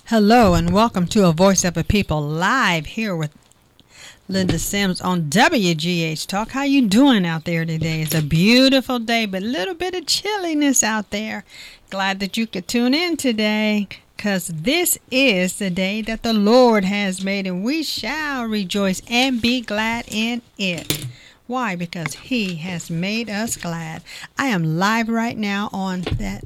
Hello and welcome to A Voice of a People live here with Linda Sims on WGH Talk. How you doing out there today? It's a beautiful day, but a little bit of chilliness out there. Glad that you could tune in today because this is the day that the Lord has made and we shall rejoice and be glad in it. Why? Because He has made us glad. I am live right now on that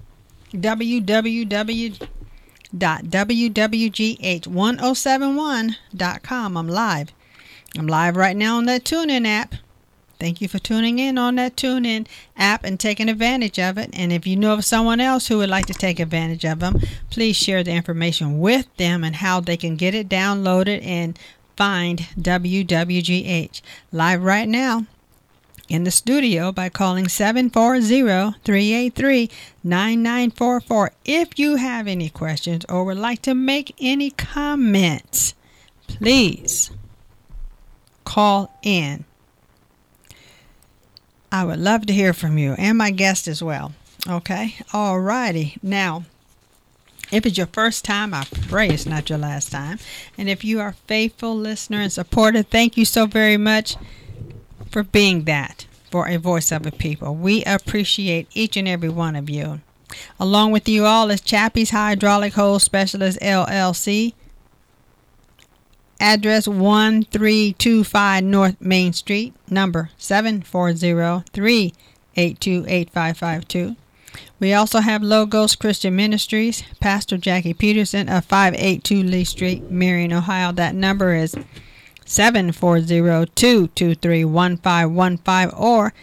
www.wwgh1071.com. I'm live right now on that TuneIn app. Thank you for tuning in on that TuneIn app and taking advantage of it. And if you know of someone else who would like to take advantage of them, please share the information with them and how they can get it downloaded and find WWGH live right now in the studio by calling 740-383-9944. If you have any questions or would like to make any comments, please call in. I would love to hear from you and my guest as well. Okay? All righty. Now, if it's your first time, I pray it's not your last time. And if you are a faithful listener and supporter, thank you so very much for being that for A Voice of a People. We appreciate each and every one of you. Along with you all is Chappie's Hydraulic Hose Specialist LLC. Address 1325 North Main Street, number 740-382-8552. We also have Logos Christian Ministries, Pastor Jackie Peterson of 582 Lee Street, Marion, Ohio. That number is 740-223-1515 or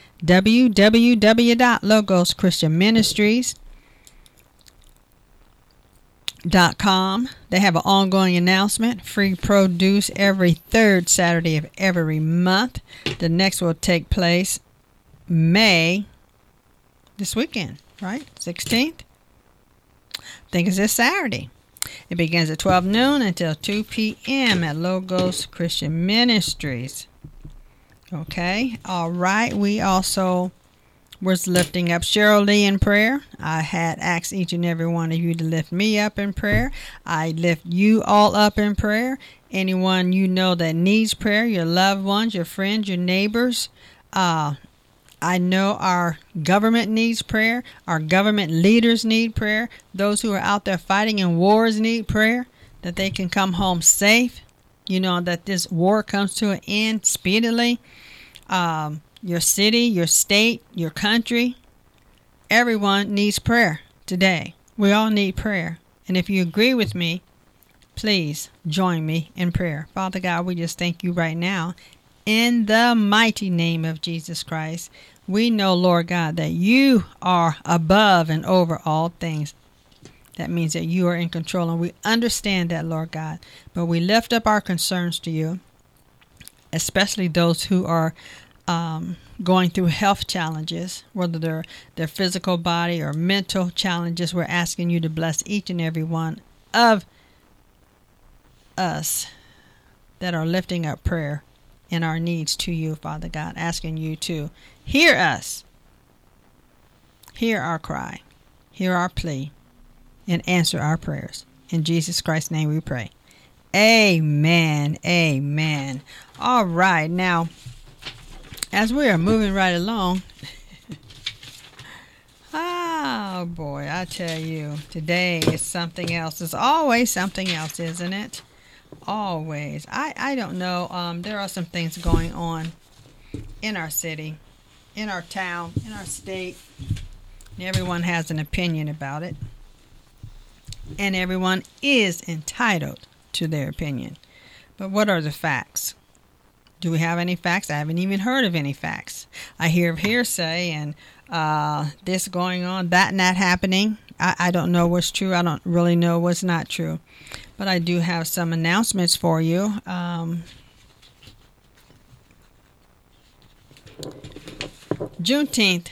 www.logoschristianministries.com. They have an ongoing announcement, free produce every third Saturday of every month. The next will take place May, this weekend, right? 16th? I think it's this Saturday. It begins at 12 noon until 2 p.m. at Logos Christian Ministries. Okay, all right. We also was lifting up Cheryl Lee in prayer. I had asked each and every one of you to lift me up in prayer. I lift you all up in prayer. Anyone you know that needs prayer, your loved ones, your friends, your neighbors. I know our government needs prayer. Our government leaders need prayer. Those who are out there fighting in wars need prayer, that they can come home safe. You know, that this war comes to an end speedily. Your city, your state, your country, everyone needs prayer today. We all need prayer. And if you agree with me, please join me in prayer. Father God, we just thank you right now. In the mighty name of Jesus Christ, we know, Lord God, that you are above and over all things. That means that you are in control, and we understand that, Lord God. But we lift up our concerns to you, especially those who are going through health challenges, whether they're physical body or mental challenges. We're asking you to bless each and every one of us that are lifting up prayer and our needs to you, Father God, asking you to hear us, hear our cry, hear our plea, and answer our prayers. In Jesus Christ's name we pray. Amen. Amen. All right. Now, as we are moving right along, oh boy, I tell you, today is something else. It's always something else, isn't it? Always. I don't know. There are some things going on in our city, in our town, in our state. And everyone has an opinion about it. And everyone is entitled to their opinion. But what are the facts? Do we have any facts? I haven't even heard of any facts. I hear of hearsay and this going on, that and that happening. I don't know what's true. I don't really know what's not true. But I do have some announcements for you. Juneteenth.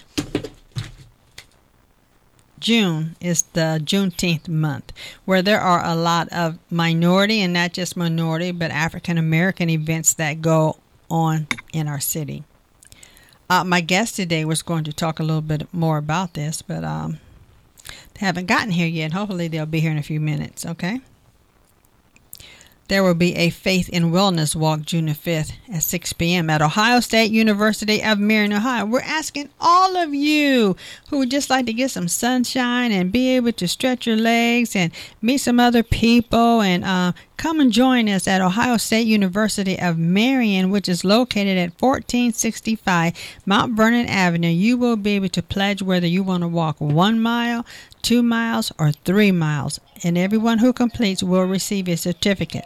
June is the Juneteenth month, where there are a lot of minority, and not just minority, but African American events that go on in our city. My guest today was going to talk a little bit more about this, but they haven't gotten here yet. Hopefully they'll be here in a few minutes, okay? There will be a Faith and Wellness Walk June the 5th at 6 p.m. at Ohio State University of Marion, Ohio. We're asking all of you who would just like to get some sunshine and be able to stretch your legs and meet some other people and come and join us at Ohio State University of Marion, which is located at 1465 Mount Vernon Avenue. You will be able to pledge whether you want to walk 1 mile, 2 miles, or 3 miles, and everyone who completes will receive a certificate.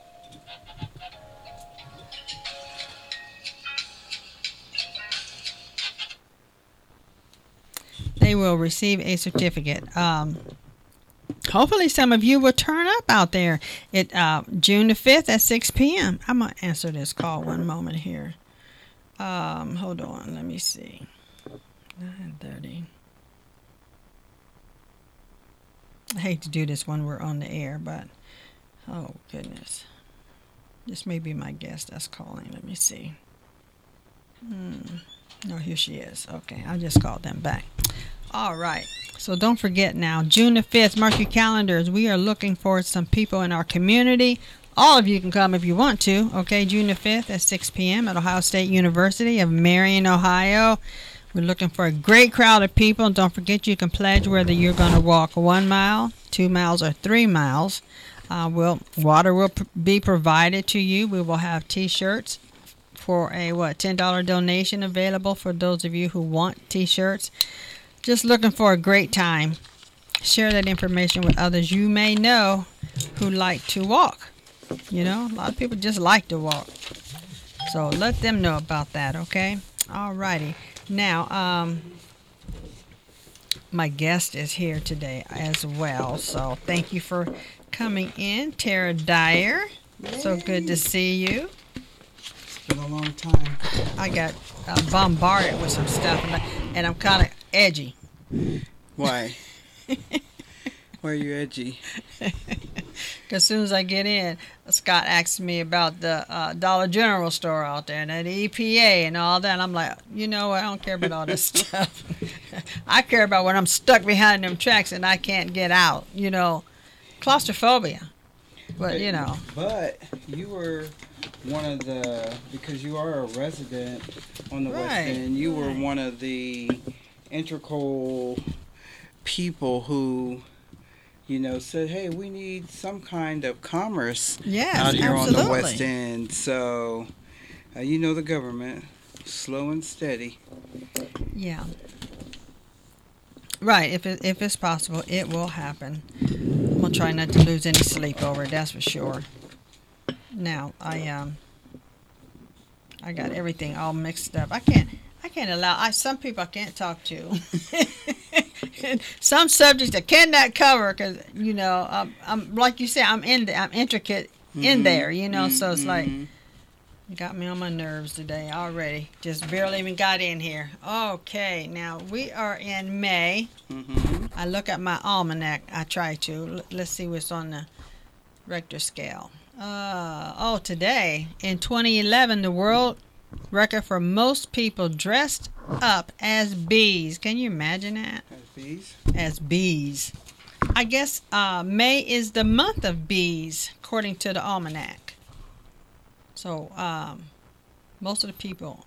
They will receive a certificate. Hopefully some of you will turn up out there at June the 5th at 6 p.m. I'm going to answer this call one moment here. Hold on. Let me see. 9:30. I hate to do this when we're on the air, but oh, goodness. This may be my guest that's calling. Let me see. No, here she is. Okay, I just called them back. All right. So don't forget now, June the 5th, mark your calendars. We are looking for some people in our community. All of you can come if you want to. Okay, June the 5th at 6 p.m. at Ohio State University of Marion, Ohio. We're looking for a great crowd of people. And don't forget you can pledge whether you're going to walk 1 mile, 2 miles, or 3 miles. Water will be provided to you. We will have T-shirts for a $10 donation available for those of you who want T-shirts. Just looking for a great time. Share that information with others you may know who like to walk. You know, a lot of people just like to walk. So let them know about that, okay? All righty. Now, my guest is here today as well. So thank you for coming in, Tara Dyer. Yay. So good to see you. It's been a long time. I got bombarded with some stuff, and I'm kind of edgy. Why? Why are you edgy? Because as soon as I get in, Scott asks me about the Dollar General store out there and the EPA and all that. And I'm like, you know what? I don't care about all this stuff. I care about when I'm stuck behind them tracks and I can't get out. You know, claustrophobia. But, you know. But you were one of the, because you are a resident on the West End, you were one of the integral people who, you know, said, hey, we need some kind of commerce out here on the West End. So, you know, the government, slow and steady. Yeah. Right. If it's possible, it will happen. I'm going to try not to lose any sleep over it, that's for sure. Now, I got everything all mixed up. I can't allow, some people I can't talk to. Some subjects I cannot cover because, you know, I'm like you said, I'm intricate in there, you know, so it's like, got me on my nerves today already. Just barely even got in here. Okay, now we are in May. I look at my almanac. I try to. Let's see what's on the Richter scale. Today, in 2011, the world record for most people dressed up as bees. Can you imagine that? As bees? As bees. I guess May is the month of bees, according to the almanac. So, most of the people,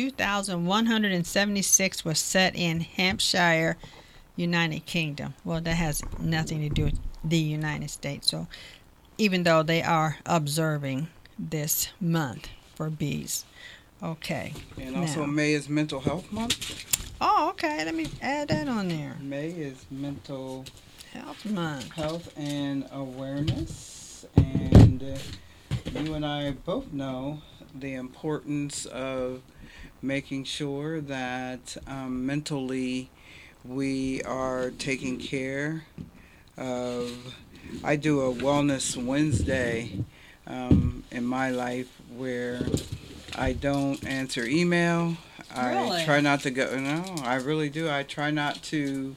2,176 was set in Hampshire, United Kingdom. Well, that has nothing to do with the United States. So, even though they are observing this month for bees. Okay. And also May is Mental Health Month. Oh, okay. Let me add that on there. May is Mental Health Month. Health and Awareness. And you and I both know the importance of making sure that mentally we are taking care of. I do a Wellness Wednesday in my life where I don't answer email. Really? I try not to go. No, I really do. I try not to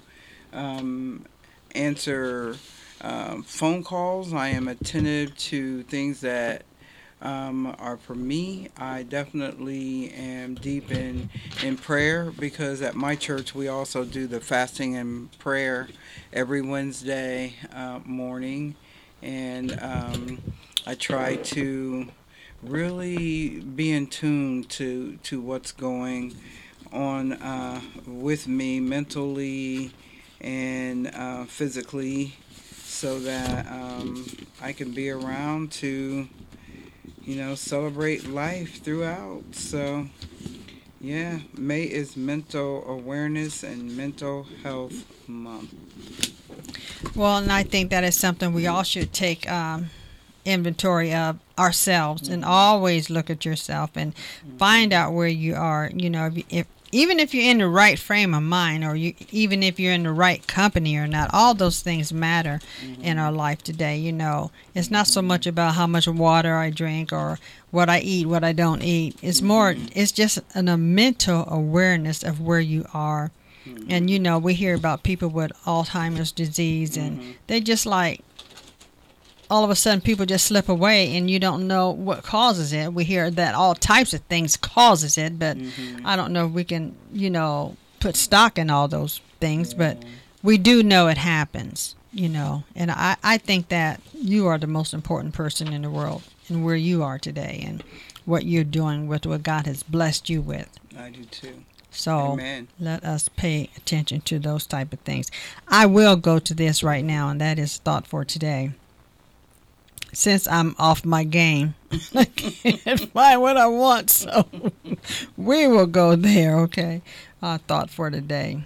answer phone calls. I am attentive to things that are for me. I definitely am deep in prayer because at my church we also do the fasting and prayer every Wednesday morning. and I try to really be in tune to what's going on with me mentally and physically, so that I can be around to, celebrate life throughout. So, yeah, May is Mental Awareness and Mental Health Month. Well, and I think that is something we all should take inventory of ourselves, and always look at yourself and find out where you are. If even if you're in the right frame of mind, or even if you're in the right company or not, all those things matter in our life today. It's not so much about how much water I drink or what I eat, what I don't eat. It's more, it's just a mental awareness of where you are. And we hear about people with Alzheimer's disease, and they just like, all of a sudden people just slip away and you don't know what causes it. We hear that all types of things causes it, but I don't know if we can, put stock in all those things, but we do know it happens, and I think that you are the most important person in the world, and where you are today and what you're doing with what God has blessed you with. I do too. So Amen. Let us pay attention to those type of things. I will go to this right now, and that is thought for today. Since I'm off my game, I can't find what I want, so we will go there, okay? Thought for today.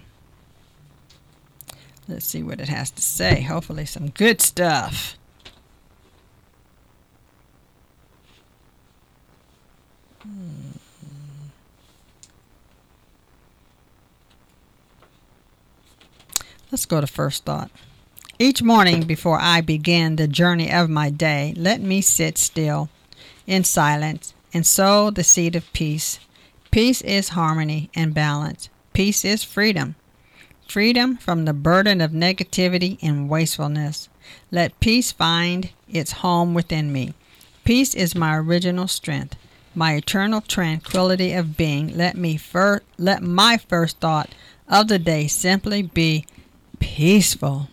Let's see what it has to say. Hopefully some good stuff. Let's go to first thought. Each morning before I begin the journey of my day, let me sit still in silence and sow the seed of peace. Peace is harmony and balance. Peace is freedom. Freedom from the burden of negativity and wastefulness. Let peace find its home within me. Peace is my original strength, my eternal tranquility of being. Let my first thought of the day simply be peaceful.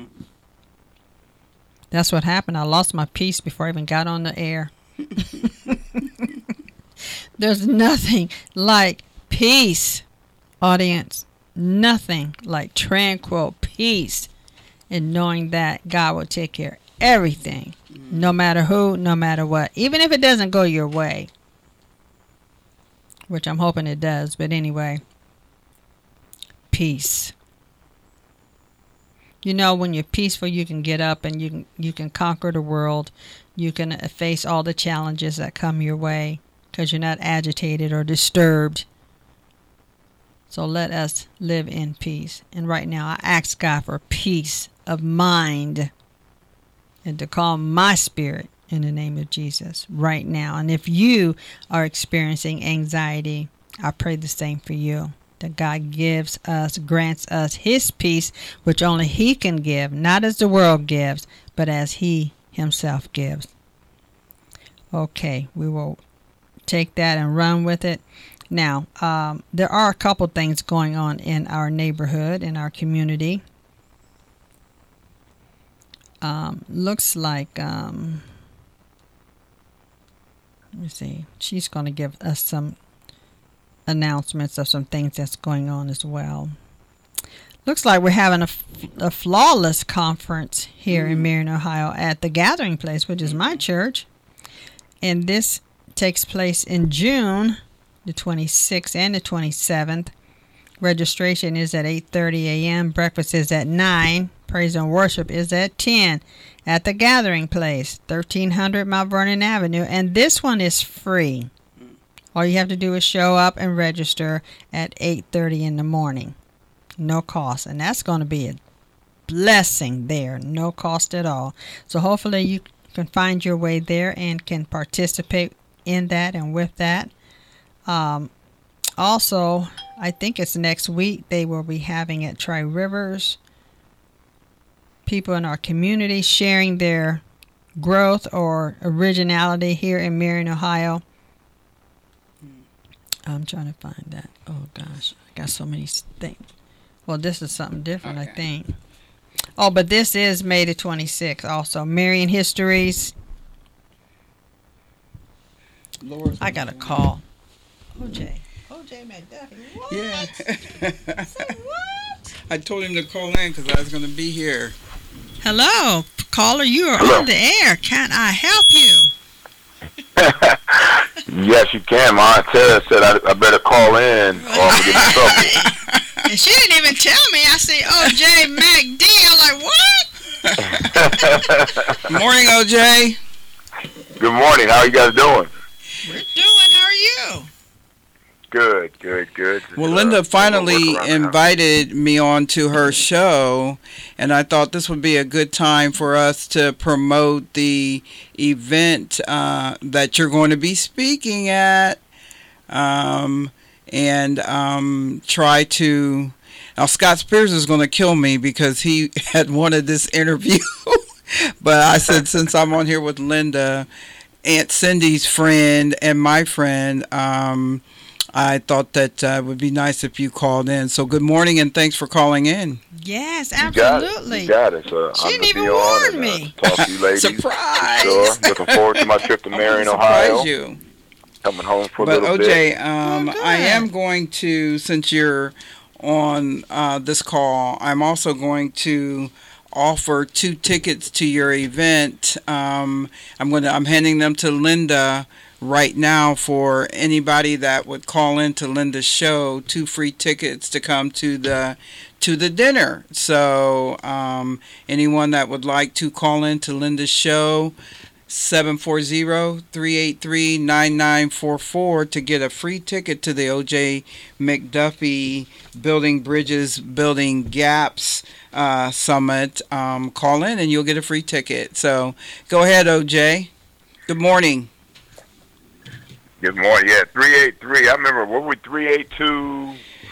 That's what happened. I lost my peace before I even got on the air. There's nothing like peace, audience. Nothing like tranquil peace, and knowing that God will take care of everything, no matter who, no matter what, even if it doesn't go your way, which I'm hoping it does. But anyway, peace. When you're peaceful, you can get up and you can conquer the world. You can face all the challenges that come your way because you're not agitated or disturbed. So let us live in peace. And right now, I ask God for peace of mind and to calm my spirit in the name of Jesus right now. And if you are experiencing anxiety, I pray the same for you. That God grants us His peace, which only He can give, not as the world gives, but as He Himself gives. Okay, we will take that and run with it. Now, there are a couple things going on in our neighborhood, in our community. Looks like, let me see, she's going to give us some announcements of some things that's going on as well. Looks like we're having a flawless conference here in Marion, Ohio at the Gathering Place, which is my church. And this takes place in June, the 26th and the 27th. Registration is at 8:30 a.m. Breakfast is at 9. Praise and worship is at 10 at the Gathering Place, 1300 Mount Vernon Avenue. And this one is free. All you have to do is show up and register at 8:30 in the morning. No cost. And that's going to be a blessing there. No cost at all. So hopefully you can find your way there and can participate in that and with that. Also, I think it's next week they will be having at Tri Rivers. People in our community sharing their growth or originality here in Marion, Ohio. I'm trying to find that. Oh, gosh. I got so many things. Well, this is something different, okay. I think. Oh, but this is May the 26th also. Marion Histories. I got a call. OJ McDuffie. What? Yeah. Say what? I told him to call in because I was going to be here. Hello, caller. You are on the air. Can I help you? Yes, you can. Montez said I better call in or I'll get in trouble. And she didn't even tell me. I see OJ McD. I'm like, what? Morning, OJ. Good morning. How are you guys doing? We're doing. How are you? Good. Well, Linda finally invited me on to her show, and I thought this would be a good time for us to promote the event that you're going to be speaking at, and try to... Now, Scott Spears is going to kill me because he had wanted this interview, but I said since I'm on here with Linda, Aunt Cindy's friend and my friend... I thought that it would be nice if you called in. So good morning and thanks for calling in. Yes, absolutely. You got it. She didn't even warn me. Talk to you ladies. Surprise. Sure. Looking forward to my trip to Marion, Ohio. You. Coming home for a little bit. But OJ, I am going to, since you're on this call, I'm also going to offer 2 tickets to your event. I'm handing them to Linda right now for anybody that would call into Linda's show. 2 free tickets to come to the dinner. So anyone that would like to call into Linda's show, 740-383-9944 to get a free ticket to the OJ McDuffie Building Bridges, Building Gaps Summit. Call in and you'll get a free ticket. So go ahead, OJ. Good morning. Good morning. Yeah, 383. I remember, what were we, 382?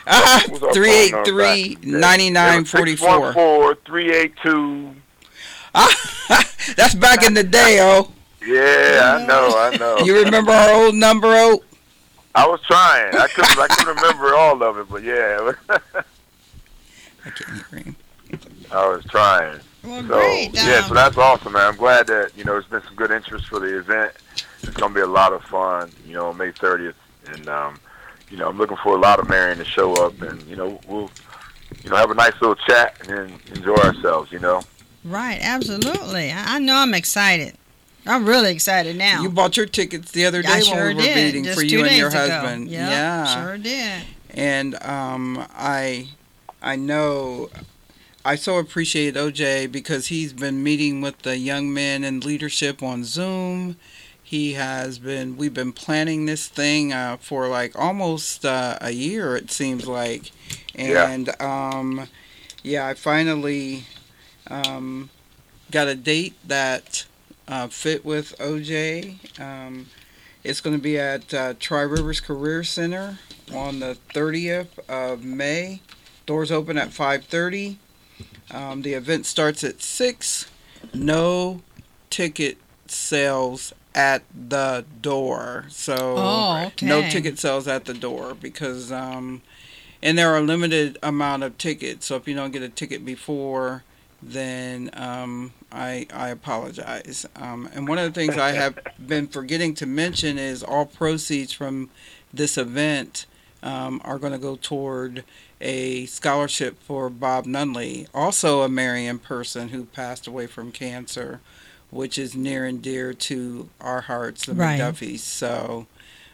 383-9944. 382. That's back in the day, Yeah, I know. You remember our old number, I was trying. I couldn't remember all of it, but yeah. I can't hear him. I was trying. Well, great. So that's awesome, man. I'm glad that, there's been some good interest for the event. It's going to be a lot of fun, on May 30th. And, I'm looking for a lot of Marion to show up. And, we'll, have a nice little chat and enjoy ourselves, Right, absolutely. I know I'm excited. I'm really excited now. You bought your tickets the other day when we were meeting for you and your husband. Yep, yeah, sure did. And I know I so appreciate OJ because he's been meeting with the young men in leadership on Zoom. We've been planning this thing for like almost a year, it seems like. And I finally got a date that fit with OJ. It's going to be at Tri-Rivers Career Center on the 30th of May. Doors open at 5:30. The event starts at 6. No ticket sales at the door. So no ticket sales at the door because and there are a limited amount of tickets. So if you don't get a ticket before, then I apologize. And one of the things I have been forgetting to mention is all proceeds from this event are going to go toward a scholarship for Bob Nunley, also a Marion person who passed away from cancer, which is near and dear to our hearts, the McDuffies. So,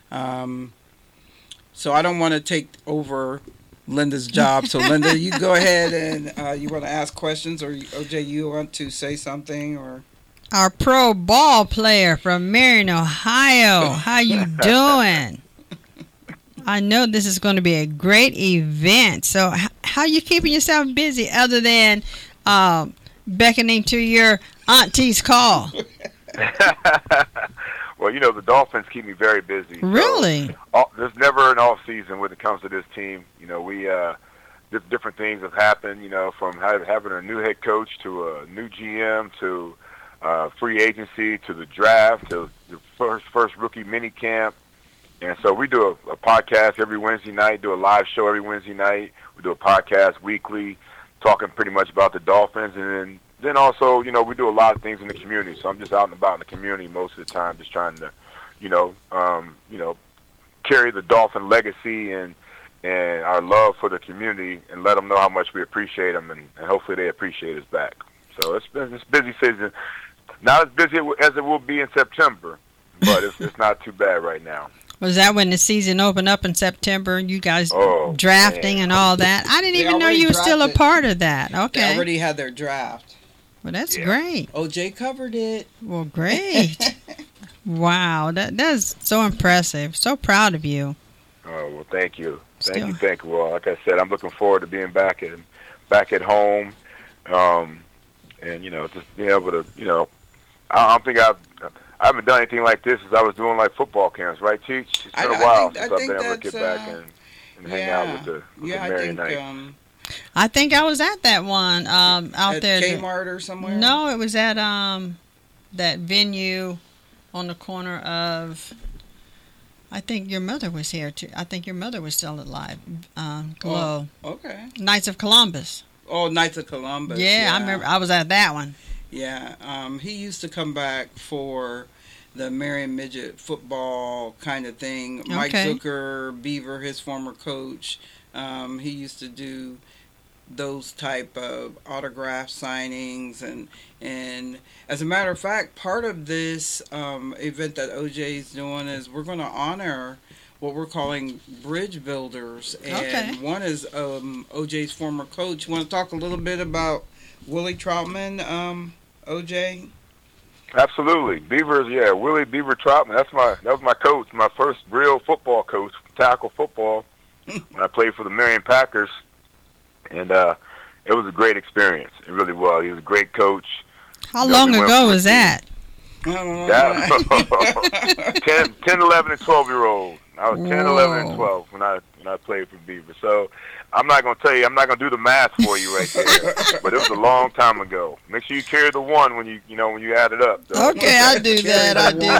so I don't want to take over Linda's job. So, Linda, you go ahead and you want to ask questions, or OJ, you want to say something, or our pro ball player from Marion, Ohio. How you doing? I know this is going to be a great event. So, how are you keeping yourself busy other than beckoning to your auntie's call? Well, the Dolphins keep me very busy. Really? So, there's never an off season when it comes to this team. We different things have happened. From having a new head coach to a new GM to free agency to the draft to the first rookie mini camp. And so we do a podcast every Wednesday night, do a live show every Wednesday night. We do a podcast weekly. talking pretty much about the Dolphins, and then also, you know, we do a lot of things in the community. So I'm just out and about in the community most of the time, just trying to, you know, carry the Dolphin legacy and our love for the community, and let them know how much we appreciate them, and hopefully they appreciate us back. So it's been this busy season, not as busy as it will be in September, but it's not too bad right now. Was that when the season opened up in September and you guys drafting man. And all that? I didn't even know you were still a part of that. Okay. They already had their draft. Well, that's great. OJ covered it. Well, great. Wow, that's so impressive. So proud of you. Oh, well, thank you. Thank you. Well, like I said, I'm looking forward to being back at home, and, you know, just being able to, you know, I don't think I haven't done anything like this as I was doing like football camps, right, Teach? It's been a while since I've been able to get back and hang out with the Marion Knights. I think I was at that one out at there. Kmart or somewhere? No, it was at that venue on the corner of. I think your mother was here too. I think your mother was still alive. Glow. Oh, okay. Knights of Columbus. Oh, Knights of Columbus. Yeah, I remember. I was at that one. Yeah, he used to come back for the Marion Midget football kind of thing. Okay. Mike Zucker, Beaver, his former coach, he used to do those type of autograph signings, and as a matter of fact, part of this event that OJ's doing is we're going to honor what we're calling bridge builders, and one is OJ's former coach. You want to talk a little bit about Willie Troutman, OJ? Absolutely. Willie Beaver Troutman. That was my coach, my first real football coach, tackle football, when I played for the Marion Packers. And it was a great experience. It really was. He was a great coach. How long ago was that? I don't know. 10, 11, and 12-year-old. I was 10, 11, and 12 when I played for Beaver. So I'm not going to tell you. I'm not going to do the math for you right there. But it was a long time ago. Make sure you carry the one when you add it up. So. Okay, I'll do that.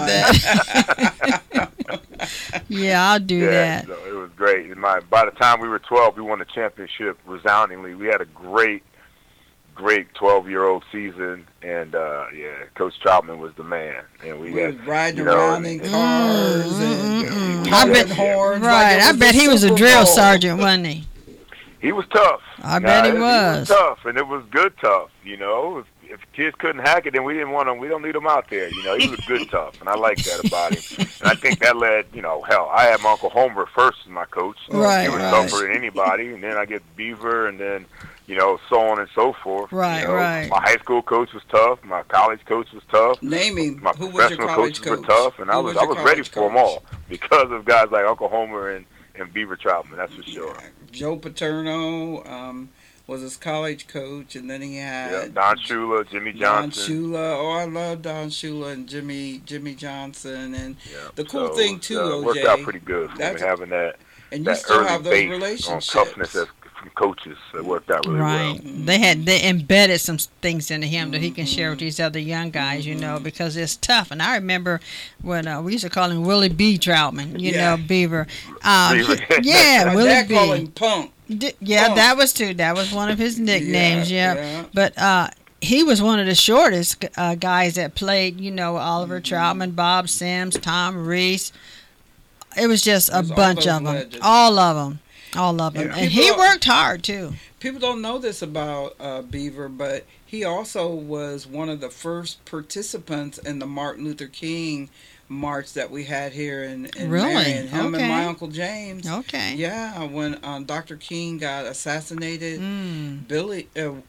Yeah, I'll do that. So it was great. By the time we were 12, we won the championship resoundingly. We had a great 12-year-old season, and Coach Troutman was the man. And we was riding around in cars and horns. Right, I bet he was a drill sergeant, wasn't he? He was tough. I bet he was. He was tough, and it was good tough. You know, if kids couldn't hack it, then we didn't want them. We don't need them out there. You know, he was good tough, and I like that about him. And I think that led, I had my Uncle Homer first as my coach. Right, he was tougher than anybody, and then I get Beaver, and then so on and so forth. Right. My high school coach was tough. My college coach was tough. Naming my who was professional your college coaches were tough, and I was ready for them all because of guys like Uncle Homer and Beaver Troutman. That's for sure. Joe Paterno was his college coach, and then he had Don Shula, Jimmy Don Johnson. Shula. Oh, I love Don Shula and Jimmy Johnson. And the cool thing too, OJ, worked out pretty good for me having that. And that you still early have those base relationships. On toughness from coaches. It worked out really well. They embedded some things into him that he can share with these other young guys, because it's tough. And I remember when we used to call him Willie B. Troutman, Beaver. My Willie dad B. called him Punk. Punk. That was too. That was one of his nicknames. Yeah. But he was one of the shortest guys that played. Oliver Troutman, Bob Sims, Tom Reese. It was just a bunch of them. Legends. All of them. And he worked hard, too. People don't know this about Beaver, but he also was one of the first participants in the Martin Luther King march that we had here in Marion. Him and my Uncle James. Okay. Yeah, when Dr. King got assassinated, Beaver...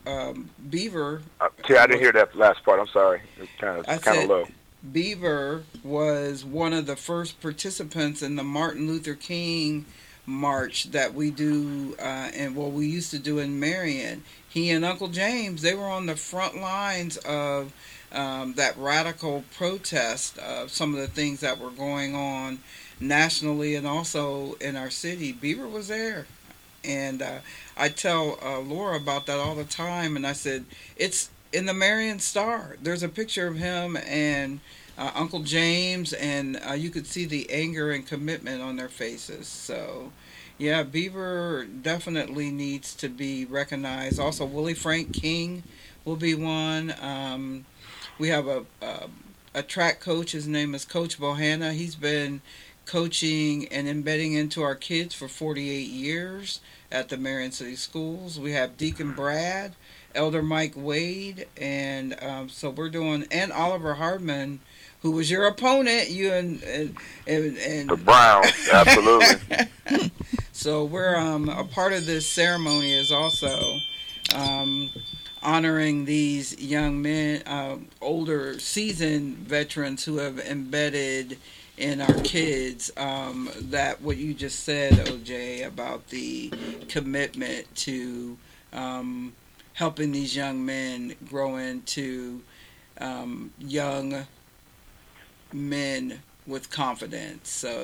I didn't hear that last part. I'm sorry. It's kind of low. Beaver was one of the first participants in the Martin Luther King march that we do, and what we used to do in Marion. He and Uncle James, they were on the front lines of that radical protest of some of the things that were going on nationally and also in our city. Beaver was there. And I tell Laura about that all the time, and I said, it's in the Marion Star. There's a picture of him and Uncle James, and you could see the anger and commitment on their faces. So, Yeah, Beaver definitely needs to be recognized. Also, Willie Frank King will be one. We have a track coach. His name is Coach Bohanna. He's been coaching and embedding into our kids for 48 years at the Marion City Schools. We have Deacon Brad, Elder Mike Wade, and so we're doing, and Oliver Hardman, who was your opponent, you and the Browns, absolutely. So we're a part of this ceremony is also honoring these young men, older seasoned veterans who have embedded in our kids that what you just said, OJ, about the commitment to helping these young men grow into young men with confidence. So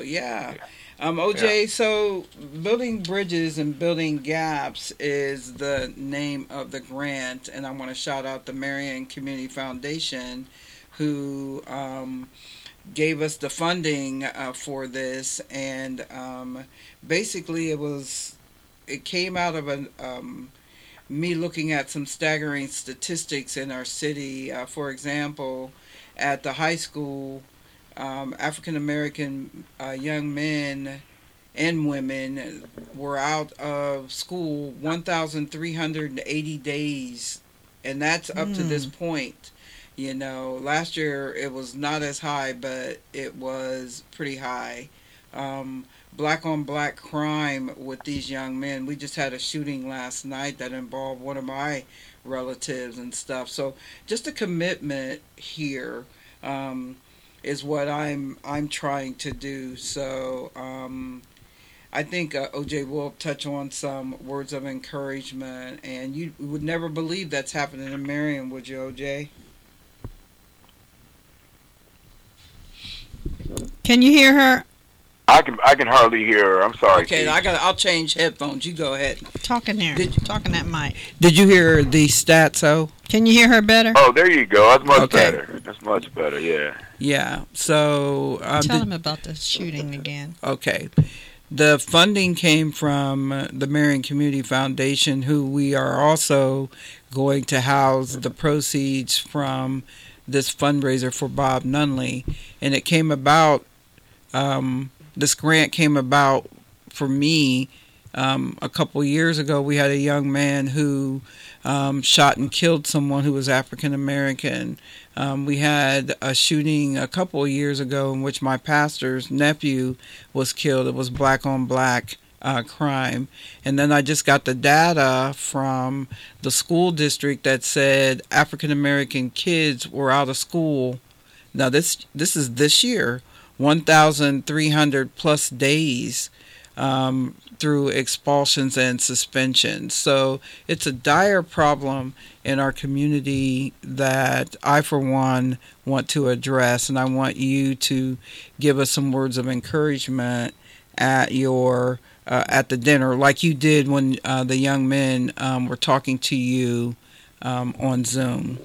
OJ, so building bridges and building gaps is the name of the grant, and I want to shout out the Marion Community Foundation who gave us the funding for this, and basically it came out of me looking at some staggering statistics in our city. For example, at the high school, African American young men and women were out of school 1,380 days, and that's up to this point. You know, last year it was not as high, but it was pretty high. Black on black crime with these young men. We just had a shooting last night that involved one of my relatives and stuff. So just a commitment here. Is what I'm trying to do. So I think OJ will touch on some words of encouragement, and you would never believe that's happening in Marion, would you, OJ? Can you hear her? I can hardly hear her. I'm sorry. Okay, I'll change headphones. You go ahead. Talking there. Talking that mic. Did you hear the stats, O? Can you hear her better? Oh, there you go. That's much better. That's much better. Yeah. Yeah. So tell them about the shooting again. Okay. The funding came from the Marion Community Foundation, who we are also going to house the proceeds from this fundraiser for Bob Nunley, and it came about. This grant came about for me a couple years ago. We had a young man who shot and killed someone who was African American. We had a shooting a couple of years ago in which my pastor's nephew was killed. It was black on black crime. And then I just got the data from the school district that said African American kids were out of school. Now this is this year. 1,300 plus days through expulsions and suspensions. So it's a dire problem in our community that I, for one, want to address, and I want you to give us some words of encouragement at your at the dinner, like you did when the young men were talking to you on Zoom.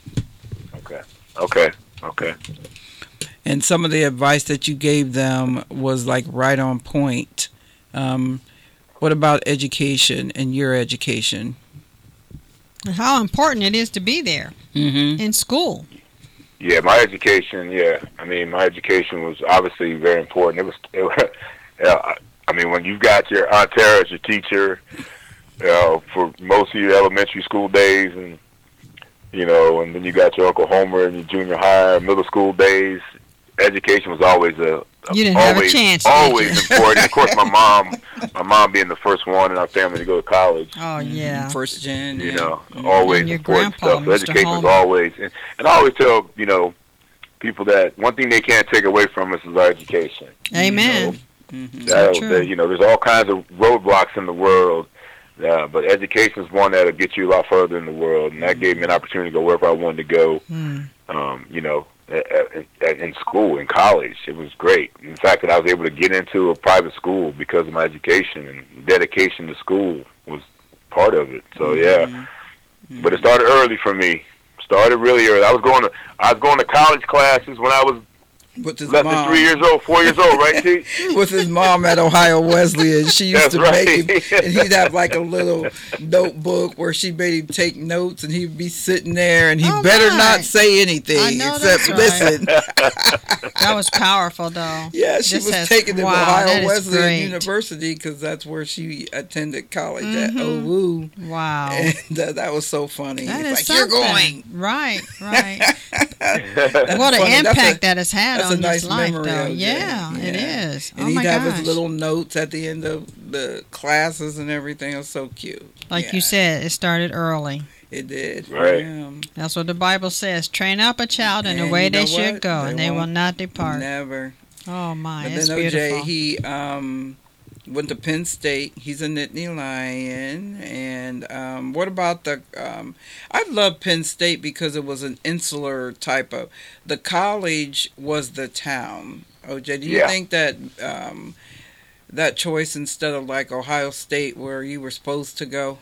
Okay. And some of the advice that you gave them was like right on point. What about education and your education? How important it is to be there in school. Yeah, my education. Yeah, I mean, my education was obviously very important. It was I mean, when you got your Aunt Tara as your teacher for most of your elementary school days, and and then you got your Uncle Homer in your junior high, middle school days. Education was always you didn't have a chance. Always important. Of course, my mom being the first one in our family to go to college. Oh yeah, first gen. Always and your important grandpa, stuff. So education Homer. was always, and I always tell people that one thing they can't take away from us is our education. Amen. There's all kinds of roadblocks in the world. But education is one that'll get you a lot further in the world, and that gave me an opportunity to go wherever I wanted to go. In school, in college, it was great. In fact, that I was able to get into a private school because of my education, and dedication to school was part of it. So but it started early for me. Started really early. I was going to college classes when I was with his less mom. than 3 years old, 4 years old, right, T? With his mom at Ohio Wesleyan. She used That's to right. make him, and he'd have like a little notebook where she made him take notes, and he'd be sitting there, and he better not say anything except listen. That was powerful, though. Yeah, she was taking him to Ohio Wesleyan University because that's where she attended college at OU. Wow. And that was so funny. That it's is like, something. You're going. Right. What an impact that has had on his life, though. Yeah, it is. And he'd have his little notes at the end of the classes and everything. It was so cute. Like you said, it started early. It did. Right. Yeah. That's what the Bible says. Train up a child in the way they should go, and they will not depart. Never. Oh, my. But then OJ, he went to Penn State. He's a Nittany Lion. And what about the... I love Penn State because it was an insular type of... The college was the town. OJ, do you think that that choice instead of like Ohio State where you were supposed to go?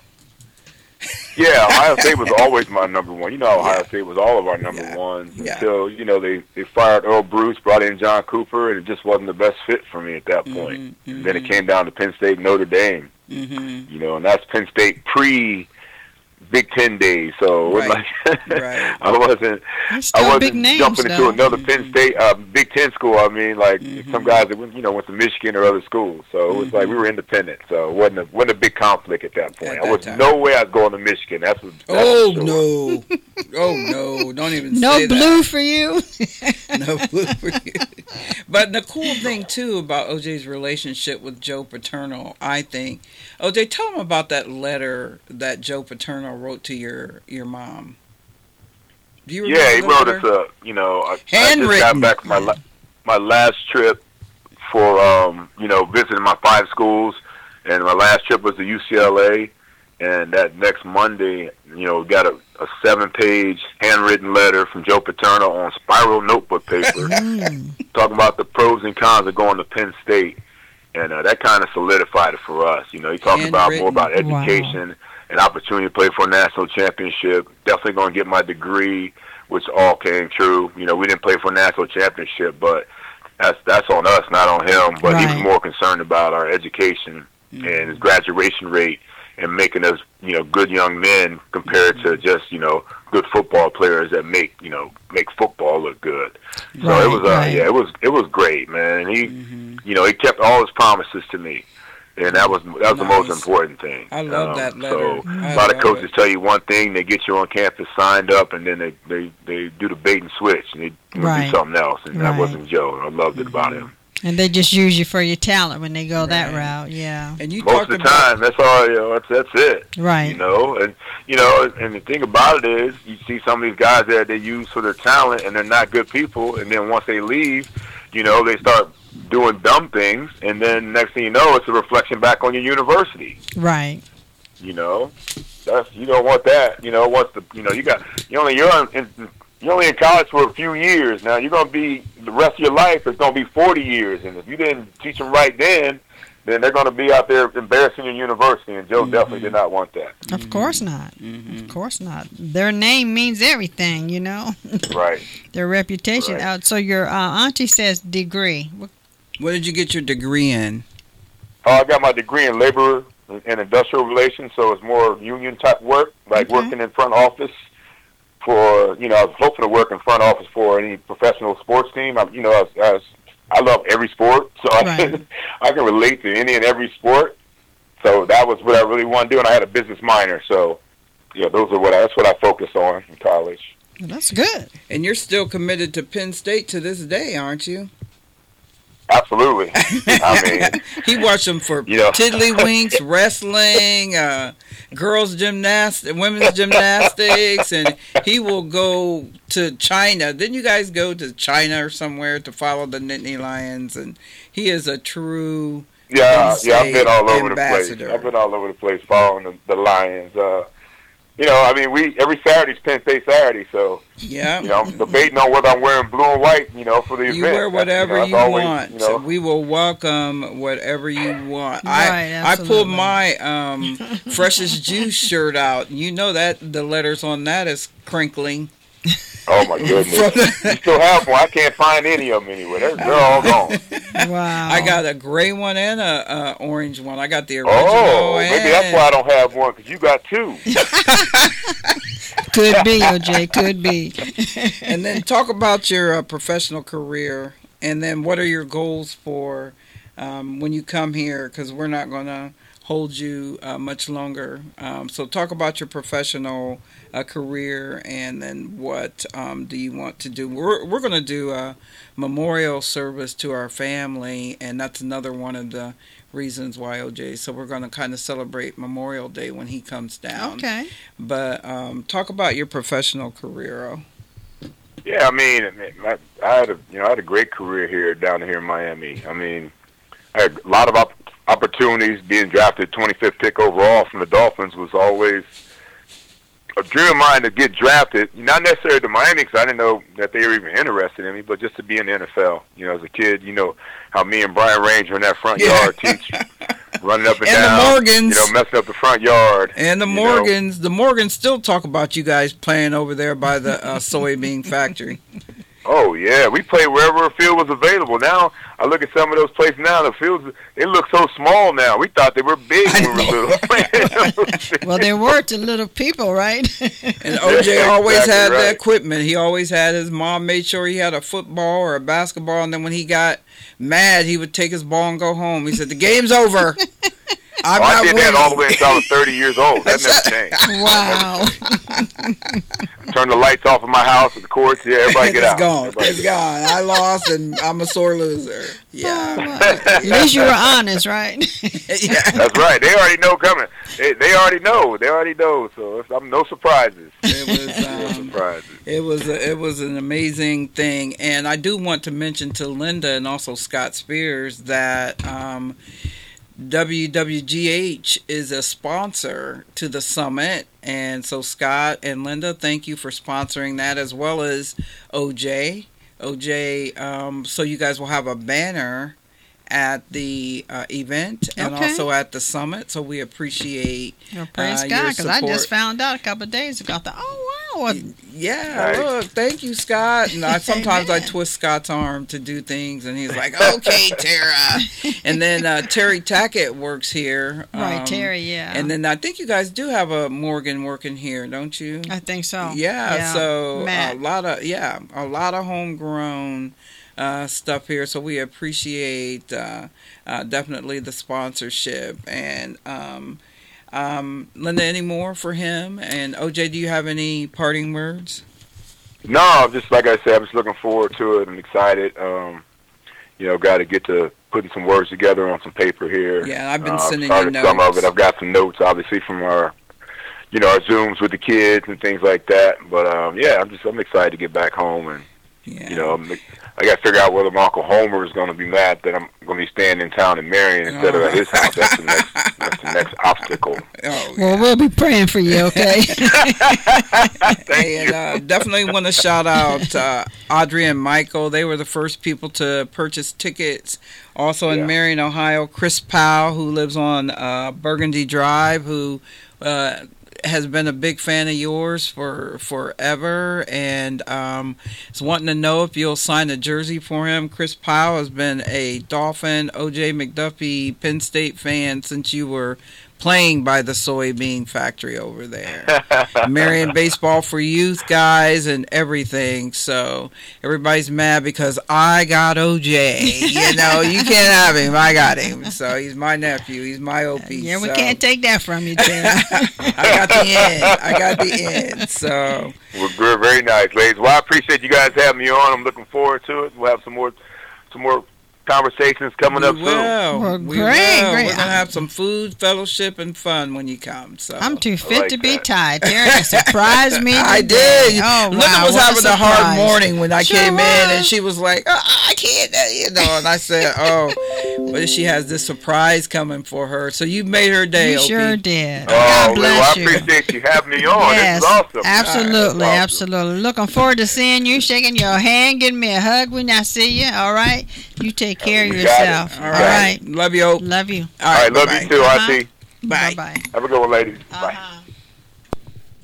Yeah, Ohio State was always my number one. You know, Ohio State was all of our number ones until, you know, they fired Earl Bruce, brought in John Cooper, and it just wasn't the best fit for me at that point. And then it came down to Penn State, Notre Dame. You know, and that's Penn State pre-Big Ten days. So it was like I wasn't jumping into another Penn State Big Ten school. I mean, like some guys that went to Michigan or other schools. So it was like we were independent. So it wasn't a big conflict at that point. I was no way I was going to Michigan. That's for no. Oh no! Don't even say that. No blue for you. No blue for you. But the cool thing too about OJ's relationship with Joe Paterno, I think, OJ, tell him about that letter that Joe Paterno wrote to your mom. Do you remember? Yeah, he wrote us a. You know, I just got back from my last trip for visiting my 5 schools, and my last trip was to UCLA. And that next Monday, we got a 7-page handwritten letter from Joe Paterno on spiral notebook paper talking about the pros and cons of going to Penn State. And that kind of solidified it for us. He talked more about education and opportunity to play for a national championship. Definitely going to get my degree, which all came true. We didn't play for a national championship, but that's on us, not on him. But he was more concerned about our education and his graduation rate, and making us, good young men compared to just, good football players that make football look good. So it was great, man. And he kept all his promises to me, and that was the most important thing. I love that letter. So a lot of coaches tell you one thing, they get you on campus signed up, and then they do the bait and switch, and they do something else. And that wasn't Joe. I loved it about him. And they just use you for your talent when they go that route, And you most of the time, that's all. That's it, right? And and the thing about it is, you see some of these guys that they use for their talent, and they're not good people. And then once they leave, they start doing dumb things, and then next thing you know, it's a reflection back on your university, right? You don't want that. You're only in college for a few years. Now, you're going to be, the rest of your life, it's going to be 40 years. And if you didn't teach them right then they're going to be out there embarrassing your university. And Joe definitely did not want that. Of course not. Of course not. Their name means everything, Right. Their reputation. Right. So your auntie says degree. What did you get your degree in? I got my degree in labor and industrial relations, so it's more union-type work, like working in front office. I was hoping to work in front office for any professional sports team. I love every sport, so I can relate to any and every sport. So that was what I really wanted to do, and I had a business minor. So, that's what I focused on in college. Well, that's good. And you're still committed to Penn State to this day, aren't you? Absolutely. I mean, he watched them for tiddlywinks, wrestling, girls gymnastics, women's gymnastics, and he will go to China. Didn't you guys go to China or somewhere to follow the Nittany Lions? And he is a true I've been all over the place. I've been all over the place following the Lions. Every Saturday's Penn State Saturday, so I'm debating on whether I'm wearing blue and white, for the event. You wear whatever you want. So we will welcome whatever you want. I pulled my Freshest Juice shirt out. You know that the letters on that is crinkling. Oh my goodness! You still have one? I can't find any of them anywhere. They're all gone. Wow! I got a gray one and a orange one. I got the original. Oh, maybe that's why I don't have one, because you got two. Could be, OJ. Could be. And then talk about your professional career, and then what are your goals for when you come here? Because we're not going to hold you much longer. So talk about your professional career, and then what do you want to do? We're going to do a memorial service to our family, and that's another one of the reasons why, OJ. So we're going to kind of celebrate Memorial Day when he comes down. Okay. But talk about your professional career. Yeah, I mean, I had a great career here down here in Miami. I mean, I had a lot of opportunities. Being drafted 25th pick overall from the Dolphins was always a dream of mine to get drafted. Not necessarily to Miami, because I didn't know that they were even interested in me, but just to be in the NFL. You know, as a kid, you know how me and Brian Ranger in that front yard teach, running up and down. The Morgans, you know, messing up the front yard. And the Morgans, the Morgans still talk about you guys playing over there by the soybean factory. Oh, yeah. We played wherever a field was available. Now, I look at some of those places now, the fields, they look so small now. We thought they were big when we were little. Well, they were to little people, right? And OJ always had the equipment. He always had, his mom made sure he had a football or a basketball, and then when he got mad, he would take his ball and go home. He said, "The game's over." I did that all the way until I was 30 years old. That never changed. Wow. Turn the lights off in my house at the courts. Yeah, everybody get out. It's gone. I lost, and I'm a sore loser. Yeah. At least you were honest, right? Yeah. That's right. They already know coming. They already know. They already know. So I'm no surprises. It was an amazing thing, and I do want to mention to Linda and also Scott Spears that WWGH is a sponsor to the summit, and so Scott and Linda, thank you for sponsoring that, as well as OJ, so you guys will have a banner at the event and also at the summit, so we appreciate praise God, because I just found out a couple of days ago. I thought, oh wow, yeah, look, thank you, Scott. And sometimes I twist Scott's arm to do things, and he's like, "Okay, Tara." And then Terry Tackett works here, right? Terry, yeah. And then I think you guys do have a Morgan working here, don't you? I think so. Yeah. So Matt. a lot of homegrown stuff here, so we appreciate definitely the sponsorship. And Linda, any more for him? And OJ, do you have any parting words? No, just like I said, I'm just looking forward to it. I'm excited. Got to get to putting some words together on some paper here. Yeah, I've been sending you notes. Some of it. I've got some notes, obviously, from our Zooms with the kids and things like that. But I'm excited to get back home, and I got to figure out whether my Uncle Homer is going to be mad that I'm going to be staying in town in Marion instead of at his house. That's the next obstacle. Oh, well, we'll be praying for you, okay? And definitely want to shout out Audrey and Michael. They were the first people to purchase tickets. Also in Marion, Ohio, Chris Powell, who lives on Burgundy Drive, who has been a big fan of yours for forever, and is wanting to know if you'll sign a jersey for him. Chris Powell has been a Dolphin, O.J. McDuffie, Penn State fan since you were playing by the soybean factory over there. Marion baseball for youth guys and everything. So everybody's mad because I got OJ. You can't have him. I got him. So he's my nephew. He's my OP. Yeah, we can't take that from you, Tim. I got the end. So we're very nice, ladies. Well, I appreciate you guys having me on. I'm looking forward to it. We'll have some more conversations coming up soon. Well, we great. We're going to have some food, fellowship, and fun when you come. So I'm too fit to be tied. Terry surprised me today. I did. Oh, Linda was having a hard morning when I came in, and she was like, I can't, and I said, but she has this surprise coming for her. So you made her day, You Opie. sure did. God bless you. I appreciate you having me on. Yes, this is awesome. Absolutely, absolutely. Looking forward to seeing you, shaking your hand, giving me a hug when I see you. All right? You take care of yourself. All right. Love you, Ope. Love you. All right, love you too, Auntie. Bye. Bye. Have a good one, ladies. Bye.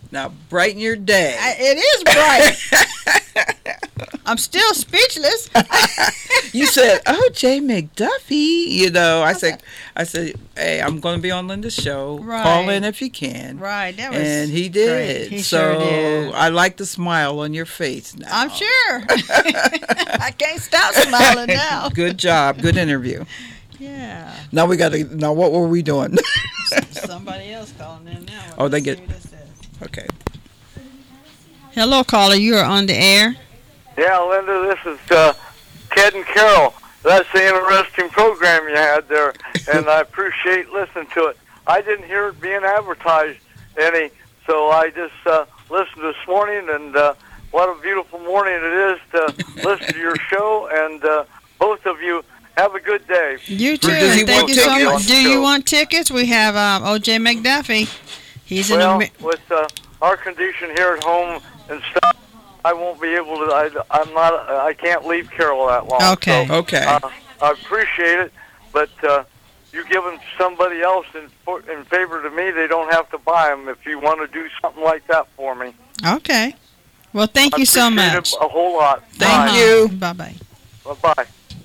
Now, brighten your day. It is bright. I'm still speechless. You said, O.J. McDuffie. You know, I said, hey, I'm going to be on Linda's show. Right. Call in if you can. Right. That was and he did. Great. He so sure did. I like the smile on your face now. I'm sure. I can't stop smiling now. Good job. Good interview. Yeah. Now what were we doing? Somebody else calling in now. Oh, they get. Okay. Hello, caller. You are on the air. Yeah, Linda, this is Ted and Carol. That's the interesting program you had there, and I appreciate listening to it. I didn't hear it being advertised any, so I just listened this morning, and what a beautiful morning it is to listen to your show, and both of you have a good day. You too. Does he Thank want you so tickets? much. Do you want tickets? We have O.J. McDuffie. He's with our condition here at home and stuff, I won't be able to. I can't leave Carol that long. Okay. So, Okay. I appreciate it, but you give them to somebody else in favor to me. They don't have to buy them if you want to do something like that for me. Okay. Well, thank you so much. I appreciate it a whole lot. Thank you. Bye-bye. Bye-bye.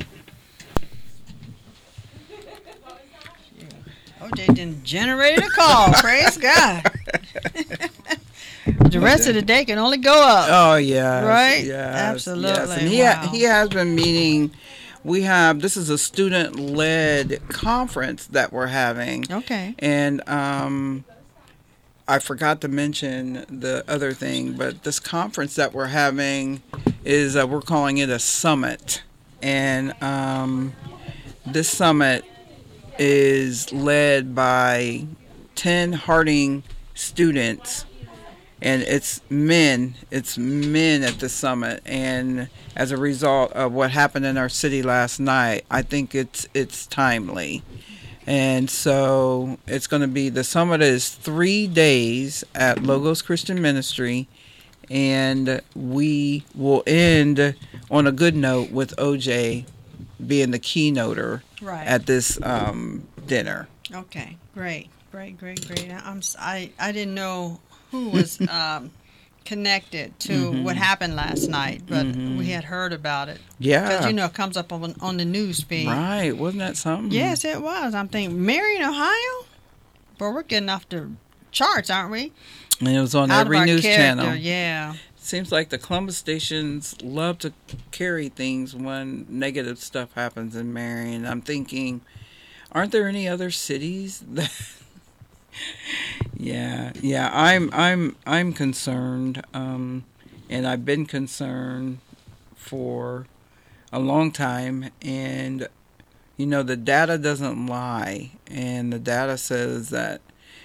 OJ didn't generate a call. Praise God. The rest of the day can only go up. Oh yeah. Right? Yes, Absolutely. Yes. And Wow. he has been meeting. This is a student-led conference that we're having. Okay. And I forgot to mention the other thing, but this conference that we're having is we're calling it a summit, and this summit is led by 10 Harding students, and it's men at the summit. And as a result of what happened in our city last night, I think it's timely. And so it's going to be, the summit is 3 days at Logos Christian Ministry, and we will end on a good note with OJ being the keynoter Right. at this dinner. Okay. Great. I didn't know who was connected to what happened last night, but we had heard about it. Yeah. Because, it comes up on the news feed. Right. Wasn't that something? Yes, it was. I'm thinking, Marion, Ohio? But we're getting off the charts, aren't we? And it was on Out every of our news character, channel. yeah. Seems like the Columbus stations love to carry things when negative stuff happens in Marion. I'm thinking, aren't there any other cities that... Yeah. I'm concerned, and I've been concerned for a long time. And the data doesn't lie, and the data says that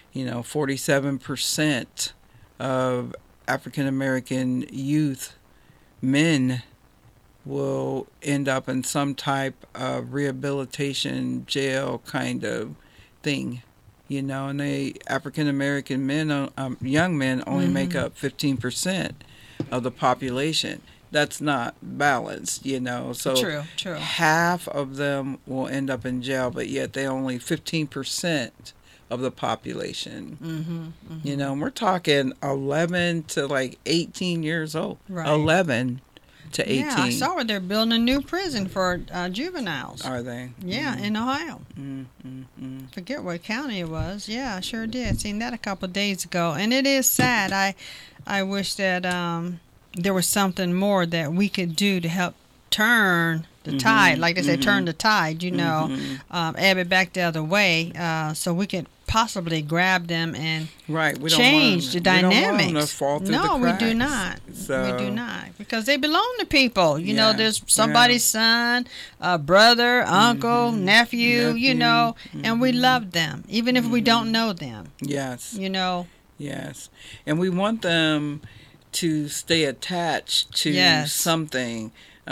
47% of African American youth, men, will end up in some type of rehabilitation jail kind of thing. And African American men, young men, only make up 15% of the population. That's not balanced, So True. half of them will end up in jail, but yet they only 15% of the population. And we're talking 11 to 18 years old. Right. 11 to 18. Yeah, I saw where they're building a new prison for juveniles. Are they? Yeah, in Ohio. Forget what county it was. Yeah, I sure did. Seen that a couple of days ago. And it is sad. I wish that there was something more that we could do to help turn the tide. Like they say, turn the tide, ebb it back the other way, so we could possibly grab them and change the dynamics. We don't want them to fall through the cracks. We do not. We do not. Because they belong to people. There's somebody's son, brother, uncle, nephew, and we love them, even if we don't know them. Yes. Yes. And we want them to stay attached to something.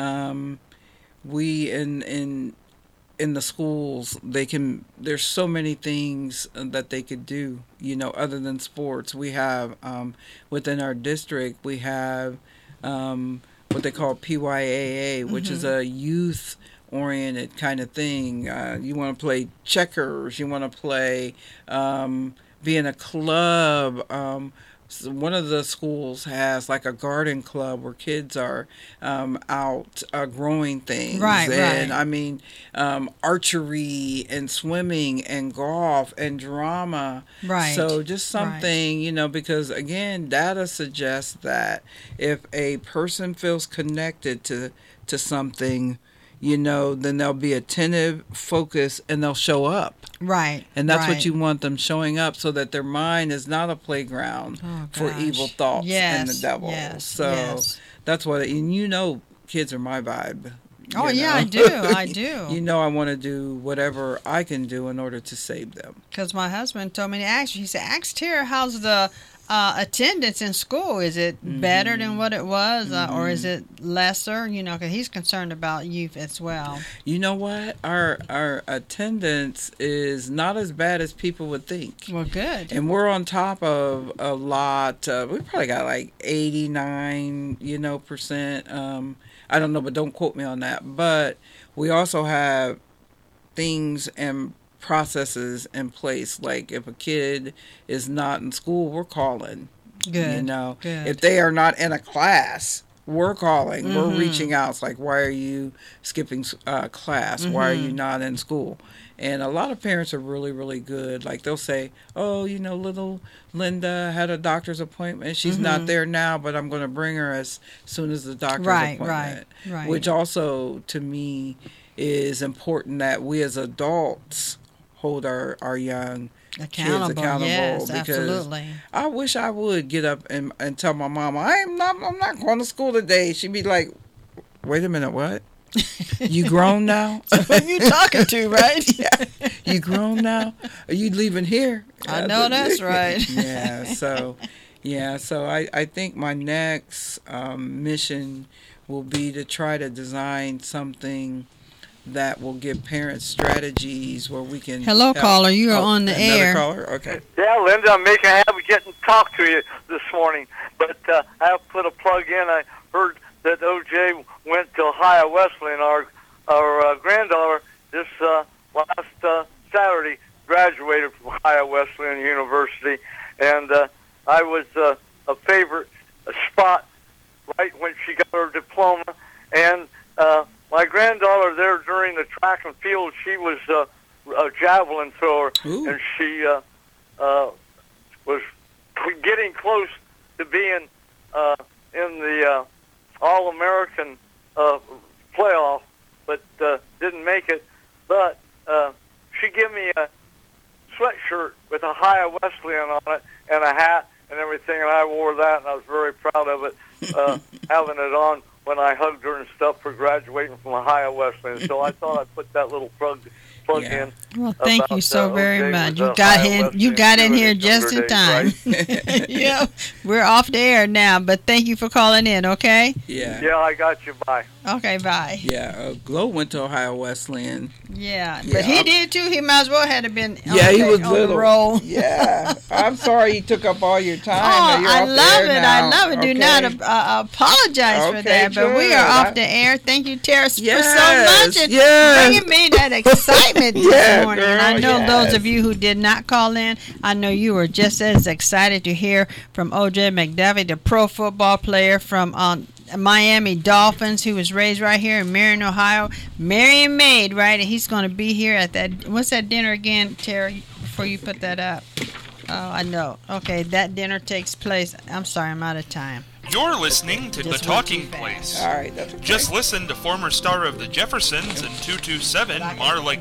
We in the schools, there's so many things that they could do, other than sports. We have, within our district, we have what they call PYAA, which is a youth-oriented kind of thing. You want to play checkers, you want to play, be in a club, one of the schools has like a garden club where kids are out growing things. Right, and right. I mean, archery and swimming and golf and drama. Right. So just something, you know, because again, data suggests that if a person feels connected to something, you know, then they'll be attentive, focused, and they'll show up. Right. And that's right. what you want them showing up, so that their mind is not a playground for evil thoughts and the devil. So that's what, and you know, kids are my vibe. Oh, you yeah, know? I do. I do. You know, I want to do whatever I can do in order to save them. Because my husband told me to ask you. He said, ask Tara, how's the attendance in school? Is it better than what it was, or is it lesser? You know, because he's concerned about youth as well. You know what? Our attendance is not as bad as people would think. Well, good. And we're on top of a lot. We probably got like 89, percent. I don't know, but don't quote me on that. But we also have things and processes in place. Like if a kid is not in school, we're calling. Good. Good. If they are not in a class, we're calling. We're reaching out. It's like, why are you skipping class? Why are you not in school? And a lot of parents are really, really good. Like they'll say, oh, little Linda had a doctor's appointment. She's not there now, but I'm going to bring her as soon as the doctor's appointment. Right. Which also, to me, is important that we as adults hold our young kids accountable. Yes, because absolutely. I wish I would get up and tell my mom, I'm not going to school today. She'd be like, wait a minute, what? You grown now? Who you talking to, right? Yeah. You grown now? Are you leaving here? I know that's right. So I think my next mission will be to try to design something that will give parents strategies where we can... Hello, caller. You are on the air. Another caller? Okay. Yeah, Linda, I'm making a habit getting to talk to you this morning. But I have to put a plug in. I heard that OJ went to Ohio Wesleyan. Our granddaughter this last Saturday graduated from Ohio Wesleyan University. And I was a favorite spot right when she got her diploma. And my granddaughter there during the track and field, she was a javelin thrower. Ooh. And she was getting close to being in the All-American playoff, but didn't make it. But she gave me a sweatshirt with a Ohio Wesleyan on it and a hat and everything, and I wore that, and I was very proud of it, having it on when I hugged her and stuff for graduating from Ohio Wesleyan. So I thought I'd put that little plug in. Well, thank you so very much. You got in here just in time. Right? Yeah, we're off the air now, but thank you for calling in, okay? Yeah. Yeah, I got you. Bye. Okay, bye. Yeah, Glow went to Ohio Wesleyan. Yeah, but he did too. He might as well have been he was on little. The roll. Yeah. I'm sorry he took up all your time. Oh, I love it. Do not apologize for that. Good. But we are off the air. Thank you, Tara, for so much. And bringing me that excitement this morning. Girl, and I know those of you who did not call in, I know you were just as excited to hear from O.J. McDuffie, the pro football player from Miami Dolphins, who was raised right here in Marion, Ohio. Marion Maid, right? And he's going to be here at that. What's that dinner again, Terry, before you put that up? Oh, I know. Okay, that dinner takes place. I'm sorry, I'm out of time. You're listening to The Talking Place. All right, that's okay. Just listen to former star of The Jeffersons and 227, Marla